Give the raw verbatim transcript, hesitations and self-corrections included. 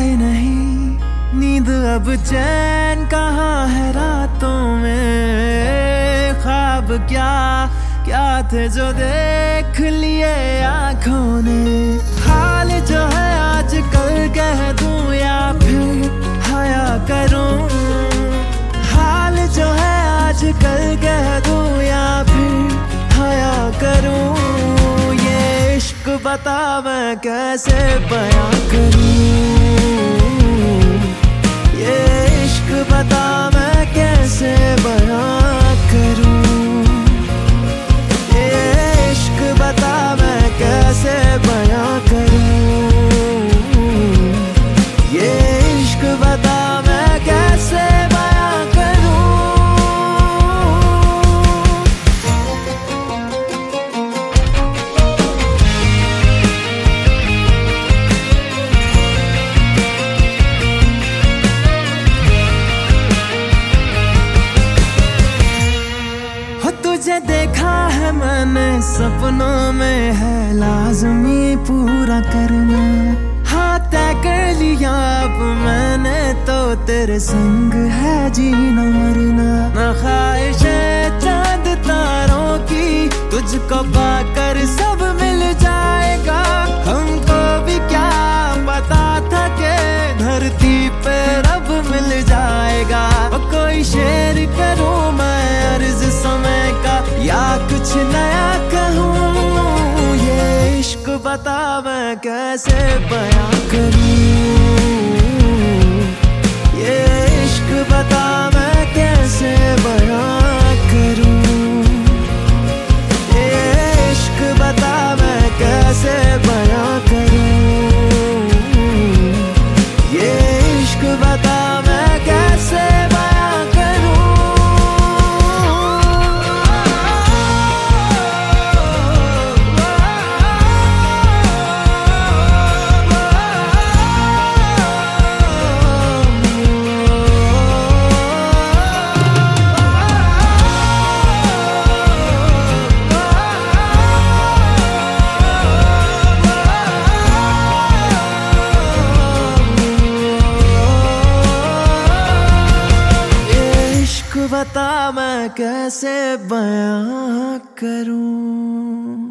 आए नहीं नींद अब चैन कहाँ है रातों में। ख्वाब क्या क्या थे जो देख लिए आंखों ने। हाल जो है आज कल कह दूं या फिर हया करूं। हाल जो है आज कल कह दूं या फिर हया करूं। ये इश्क बता मैं कैसे बयां करूं। ये इश्क बता मैं कैसे बयां करूं। ये इश्क बता मैं कैसे बयां करूं। ये इश्क बता मैं कैसे बयां करूं। हो तुझे देखा है मैंने सपनों में है लाज़मी पूरा करना। हाँ तय कर लिया अब मैंने तो तेरे संग है जीना मरना। ना ख्वाहिशें चांद तारों की तुझको पाकर सब मिल जाएगा। हमको भी क्या पता था कि धरती पे रब मिल जाएगा। और कोई शेर करूं मैं अर्ज समय का या कुछ नया कहूं। ये इश्क बता मैं कैसे बयां करूं। ये इश्क बता मैं कैसे बयां करूं। ये इश्क बता मैं कैसे बयां करूं। ये इश्क बता मैं कैसे बयां करूं। बता मैं कैसे बयां करूं।